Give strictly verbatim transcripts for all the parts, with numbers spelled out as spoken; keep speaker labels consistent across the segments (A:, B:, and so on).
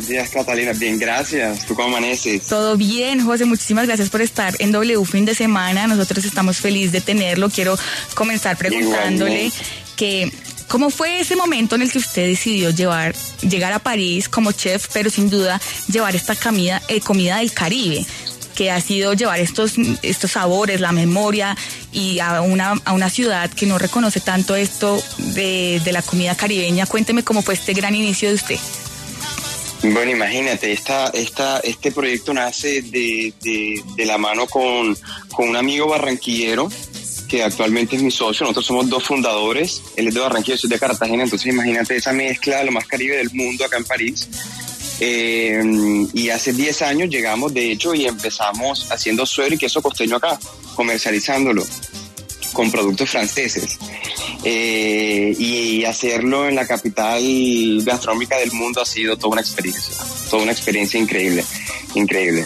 A: Buenos días, Catalina. Bien, gracias. ¿Tú cómo amaneces?
B: Todo bien, José. Muchísimas gracias por estar en W Fin de Semana. Nosotros estamos felices de tenerlo. Quiero comenzar preguntándole Igualmente. que ¿cómo fue ese momento en el que usted decidió llevar, llegar a París como chef, pero sin duda llevar esta comida, eh, comida del Caribe, que ha sido llevar estos, estos sabores, la memoria, y a una, a una ciudad que no reconoce tanto esto de, de la comida caribeña? Cuénteme cómo fue este gran inicio de usted.
A: Bueno, imagínate, esta, esta, este proyecto nace de, de, de la mano con, con un amigo barranquillero que actualmente es mi socio. Nosotros somos dos fundadores. Él es de Barranquilla, yo soy de Cartagena. Entonces imagínate esa mezcla de lo más caribe del mundo acá en París. Eh, y hace diez años llegamos, de hecho, y empezamos haciendo suero y queso costeño acá, comercializándolo con productos franceses. Eh, y hacerlo en la capital gastronómica del mundo ha sido toda una experiencia, toda una experiencia increíble, increíble.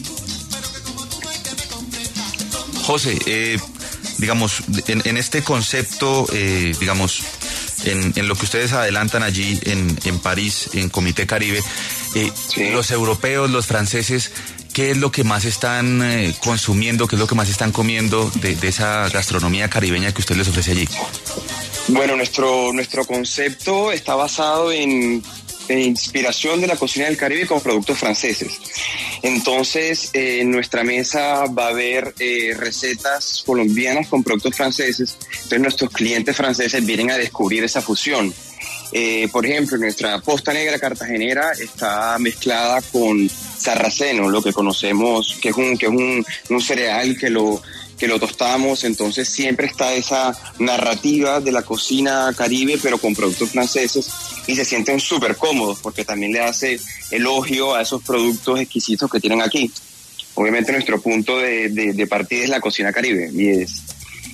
C: José, eh, digamos, en, en este concepto, eh, digamos, en, en lo que ustedes adelantan allí en, en París, en Comité Caribe, eh, sí. los europeos, los franceses, ¿qué es lo que más están eh, consumiendo? ¿Qué es lo que más están comiendo de, de esa gastronomía caribeña que usted les ofrece allí?
A: Bueno, nuestro, nuestro concepto está basado en, en inspiración de la cocina del Caribe con productos franceses. Entonces, eh, en nuestra mesa va a haber eh, recetas colombianas con productos franceses. Entonces, nuestros clientes franceses vienen a descubrir esa fusión. Eh, por ejemplo, nuestra posta negra cartagenera está mezclada con sarraceno, lo que conocemos, que es un, que es un, un cereal que lo, que lo tostamos. Entonces siempre está esa narrativa de la cocina caribe, pero con productos franceses, y se sienten súper cómodos porque también le hace elogio a esos productos exquisitos que tienen aquí. Obviamente nuestro punto de, de, de partida es la cocina caribe, y, es,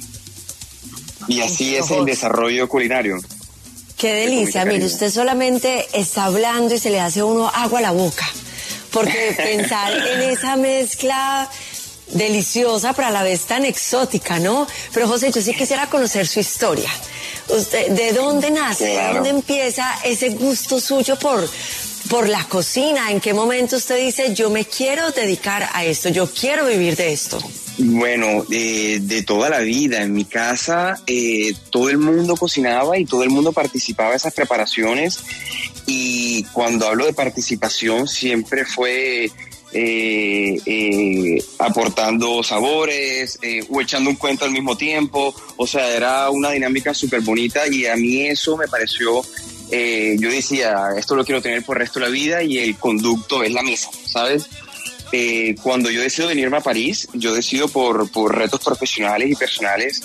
A: y así es el desarrollo culinario.
D: Qué delicia, mire, usted solamente está hablando y se le hace a uno agua a la boca, porque pensar en esa mezcla deliciosa, pero a la vez tan exótica, ¿no? Pero José, yo sí quisiera conocer su historia. Usted, ¿de dónde nace? Claro. ¿De dónde empieza ese gusto suyo por, por la cocina? ¿En qué momento usted dice, yo me quiero dedicar a esto, yo quiero vivir de esto?
A: Bueno, eh, de toda la vida. En mi casa eh, todo el mundo cocinaba y todo el mundo participaba en esas preparaciones, y cuando hablo de participación siempre fue eh, eh, aportando sabores eh, o echando un cuento al mismo tiempo. O sea, era una dinámica súper bonita, y a mí eso me pareció, eh, yo decía, esto lo quiero tener por el resto de la vida, y el conducto es la mesa, ¿sabes? Eh, cuando yo decido venirme a París, yo decido por, por retos profesionales y personales,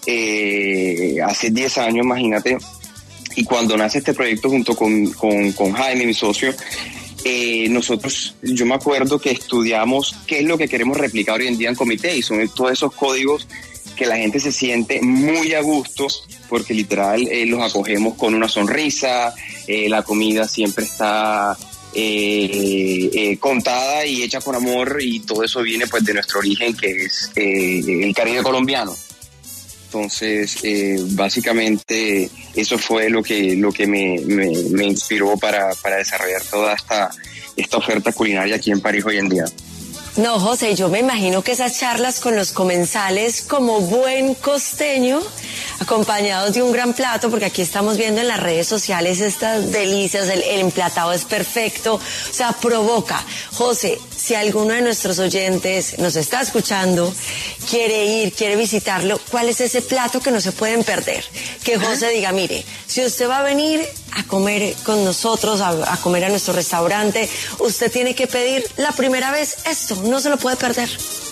A: eh, hace diez años, imagínate, y cuando nace este proyecto junto con, con, con Jaime, mi socio, eh, nosotros, yo me acuerdo que estudiamos qué es lo que queremos replicar hoy en día en Comité, y son todos esos códigos que la gente se siente muy a gusto, porque literal eh, los acogemos con una sonrisa, eh, la comida siempre está Eh, eh, contada y hecha con amor, y todo eso viene pues de nuestro origen, que es eh, el Caribe colombiano. Entonces eh, básicamente eso fue lo que lo que me, me, me inspiró para, para desarrollar toda esta, esta oferta culinaria aquí en París hoy en día.
D: No, José, yo me imagino que esas charlas con los comensales, como buen costeño, acompañados de un gran plato, porque aquí estamos viendo en las redes sociales estas delicias, el, el emplatado es perfecto, o sea, provoca. José, si alguno de nuestros oyentes nos está escuchando, quiere ir, quiere visitarlo, ¿cuál es ese plato que no se pueden perder? Que José diga, mire, si usted va a venir a comer con nosotros, a, a comer a nuestro restaurante, usted tiene que pedir la primera vez esto, no se lo puede perder.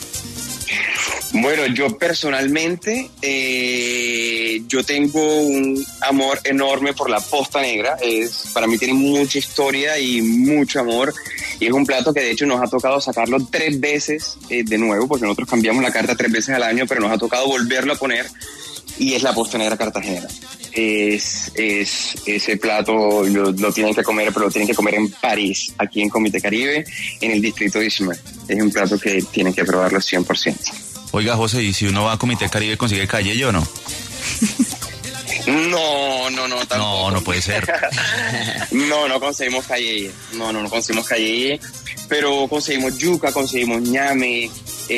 A: Bueno, yo personalmente, eh, yo tengo un amor enorme por la posta negra. Es, para mí tiene mucha historia y mucho amor, y es un plato que de hecho nos ha tocado sacarlo tres veces eh, de nuevo, porque nosotros cambiamos la carta tres veces al año, pero nos ha tocado volverlo a poner, y es la posta negra cartagenera. Es, es ese plato lo, lo tienen que comer, pero lo tienen que comer en París, aquí en Comité Caribe, en el distrito d'Ismael. Es un plato que tienen que probarlo cien por ciento.
C: Oiga, José, ¿y si uno va a Comité Caribe consigue calle o no?
A: No, no, no, tampoco.
C: No, no puede ser.
A: No, no conseguimos cayeye. No, no, no conseguimos cayeye. Pero conseguimos yuca, conseguimos ñame,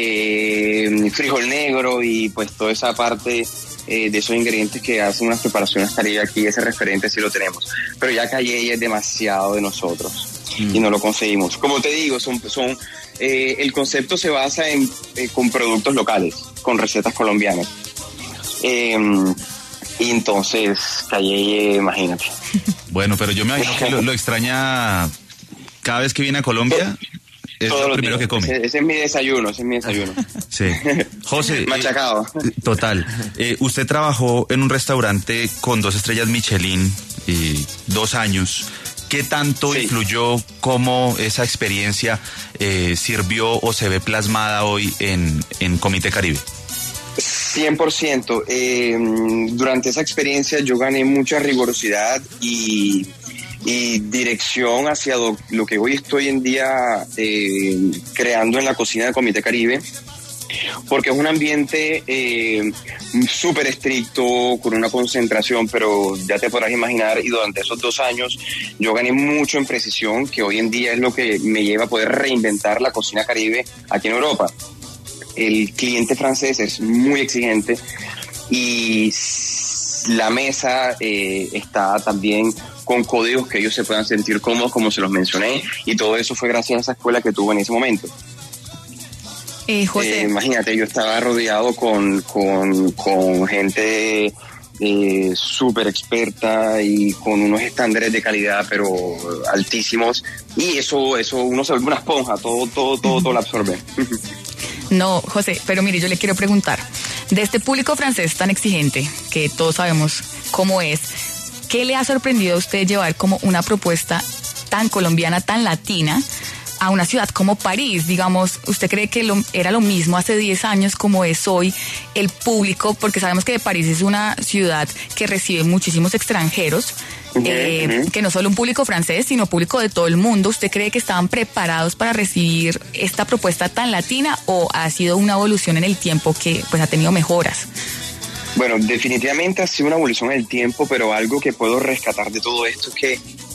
A: eh, frijol negro y pues toda esa parte eh, de esos ingredientes que hacen unas preparaciones caribe aquí, ese referente sí lo tenemos. Pero ya cayeye es demasiado de nosotros mm. y no lo conseguimos. Como te digo, son, son eh, el concepto se basa en eh, con productos locales, con recetas colombianas. Eh, y entonces, cayeye, imagínate.
C: Bueno, pero yo me imagino que lo, lo extraña cada vez que viene a Colombia. Es Todos lo primero días. que come.
A: Ese, ese es mi desayuno, ese es mi desayuno.
C: Sí. José.
A: Machacado.
C: Eh, total. Eh, usted trabajó en un restaurante con dos estrellas Michelin, eh, dos años. ¿Qué tanto sí. influyó, cómo esa experiencia eh, sirvió o se ve plasmada hoy en, en Comité Caribe?
A: cien por ciento. Eh, durante esa experiencia yo gané mucha rigurosidad y, y dirección hacia do, lo que hoy estoy en día eh, creando en la cocina de Comité Caribe, porque es un ambiente eh, súper estricto, con una concentración, pero ya te podrás imaginar, y durante esos dos años yo gané mucho en precisión, que hoy en día es lo que me lleva a poder reinventar la cocina caribe aquí en Europa. El cliente francés es muy exigente y la mesa eh, está también con códigos que ellos se puedan sentir cómodos, como se los mencioné, y todo eso fue gracias a esa escuela que tuve en ese momento.
B: Eh, José.
A: Eh, imagínate, yo estaba rodeado con, con, con gente eh, súper experta y con unos estándares de calidad pero altísimos, y eso, eso uno se vuelve una esponja, todo, todo, todo, todo lo absorbe.
B: No, José, pero mire, yo le quiero preguntar, de este público francés tan exigente, que todos sabemos cómo es, ¿qué le ha sorprendido a usted llevar como una propuesta tan colombiana, tan latina, a una ciudad como París? Digamos, ¿usted cree que lo, era lo mismo hace diez años como es hoy el público? Porque sabemos que París es una ciudad que recibe muchísimos extranjeros, uh-huh, eh, uh-huh. que no solo un público francés, sino público de todo el mundo. ¿Usted cree que estaban preparados para recibir esta propuesta tan latina o ha sido una evolución en el tiempo que pues ha tenido mejoras?
A: Bueno, definitivamente ha sido una evolución en el tiempo, pero algo que puedo rescatar de todo esto es que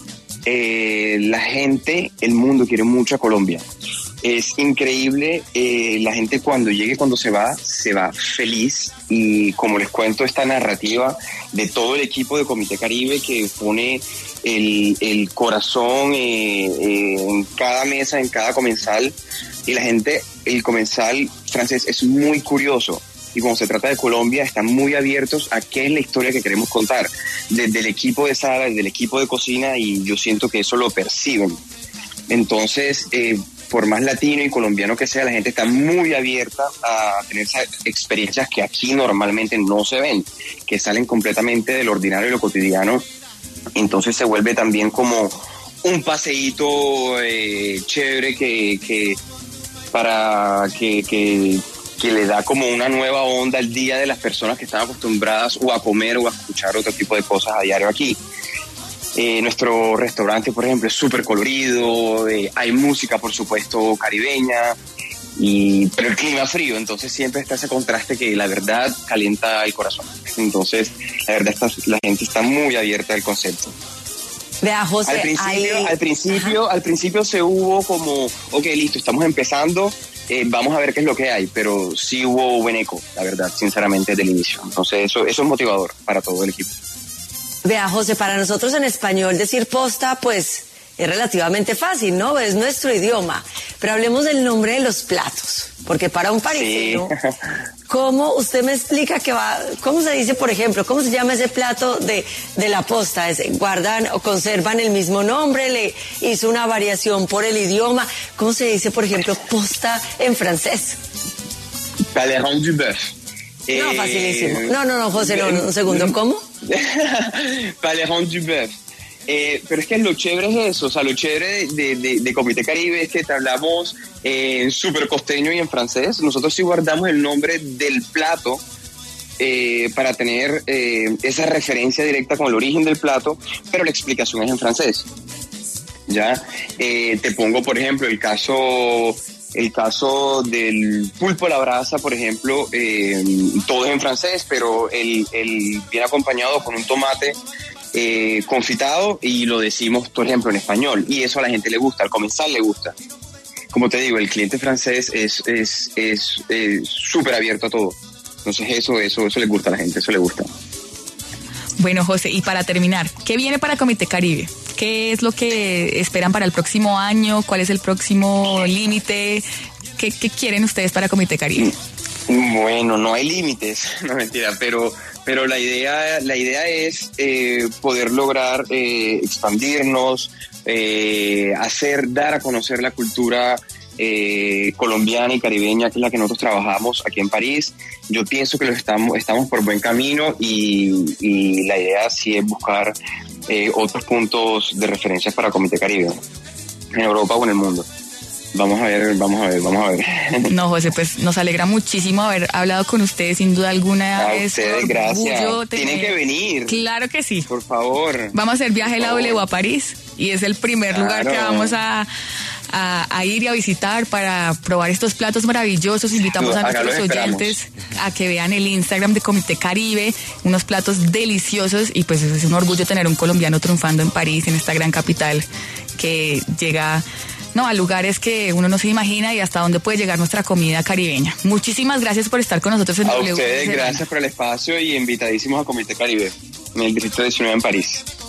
A: Eh, la gente, el mundo quiere mucho a Colombia. Es increíble, eh, la gente cuando llega y cuando se va, se va feliz, y como les cuento, esta narrativa de todo el equipo de Comité Caribe que pone el, el corazón eh, eh, en cada mesa, en cada comensal, y la gente, el comensal francés es muy curioso. Y cuando se trata de Colombia, están muy abiertos a qué es la historia que queremos contar, desde el equipo de sala, desde el equipo de cocina, y yo siento que eso lo perciben. Entonces, eh, por más latino y colombiano que sea, la gente está muy abierta a tener esas experiencias que aquí normalmente no se ven, que salen completamente del ordinario y lo cotidiano. Entonces se vuelve también como un paseíto eh, chévere que, que para que... que que le da como una nueva onda al día de las personas que están acostumbradas o a comer o a escuchar otro tipo de cosas a diario aquí. Eh, nuestro restaurante, por ejemplo, es súper colorido, eh, hay música, por supuesto, caribeña, y, pero el clima es frío, entonces siempre está ese contraste que la verdad calienta el corazón. Entonces, la verdad, está, la gente está muy abierta al concepto.
D: Vea, José,
A: al principio,
D: hay...
A: al principio, al principio se hubo como, ok, listo, estamos empezando, eh, vamos a ver qué es lo que hay, pero sí hubo buen eco, la verdad, sinceramente, desde el inicio. Entonces, eso, eso es motivador para todo el equipo.
D: Vea, José, para nosotros en español decir posta, pues, es relativamente fácil, ¿no? Es nuestro idioma. Pero hablemos del nombre de los platos, porque para un parisino, sí. ¿Cómo usted me explica que va, cómo se dice, por ejemplo, cómo se llama ese plato de, de la posta? ¿Es, guardan o conservan el mismo nombre? ¿Le hizo una variación por el idioma? ¿Cómo se dice, por ejemplo, posta en francés?
A: Paleron du bœuf.
D: No, facilísimo. No, no, no, José, no, no un segundo, ¿cómo?
A: Paleron du bœuf. Eh, pero es que lo chévere es eso, o sea, lo chévere de, de, de Comité Caribe es que te hablamos eh, en súper costeño y en francés. Nosotros sí guardamos el nombre del plato eh, para tener eh, esa referencia directa con el origen del plato, pero la explicación es en francés. Ya, eh, te pongo por ejemplo el caso El caso del pulpo a la brasa, por ejemplo, eh, todo es en francés, pero el, el viene acompañado con un tomate eh, confitado y lo decimos, por ejemplo, en español. Y eso a la gente le gusta, al comensal le gusta. Como te digo, el cliente francés es es es súper abierto a todo. Entonces eso, eso, eso le gusta a la gente, eso le gusta.
B: Bueno, José, y para terminar, ¿qué viene para Comité Caribe? ¿Qué es lo que esperan para el próximo año? ¿Cuál es el próximo límite? ¿Qué, ¿Qué quieren ustedes para Comité Caribe?
A: Bueno, no hay límites, no mentira, pero, pero la idea, la idea es eh, poder lograr eh, expandirnos, eh, hacer, dar a conocer la cultura eh, colombiana y caribeña, que es la que nosotros trabajamos aquí en París. Yo pienso que lo estamos, estamos por buen camino y, y la idea sí es buscar eh, otros puntos de referencia para Comité Caribe, en Europa o en el mundo. Vamos a ver, vamos a ver, vamos a ver.
B: No, José, pues nos alegra muchísimo haber hablado con ustedes, sin duda alguna.
A: A ustedes, gracias. Tienen que venir.
B: Claro que sí.
A: Por favor.
B: Vamos a hacer viaje la W a París y es el primer
A: Claro.
B: lugar que vamos a, a, a ir y a visitar para probar estos platos maravillosos. Invitamos a
A: Acá
B: nuestros
A: los esperamos.
B: oyentes a que vean el Instagram de Comité Caribe, unos platos deliciosos y pues es un orgullo tener un colombiano triunfando en París, en esta gran capital que llega... No, a lugares que uno no se imagina y hasta dónde puede llegar nuestra comida caribeña. Muchísimas gracias por estar con nosotros en
A: A
B: W.
A: ustedes, gracias por el espacio y invitadísimos a Comité Caribe en el Distrito diecinueve en París.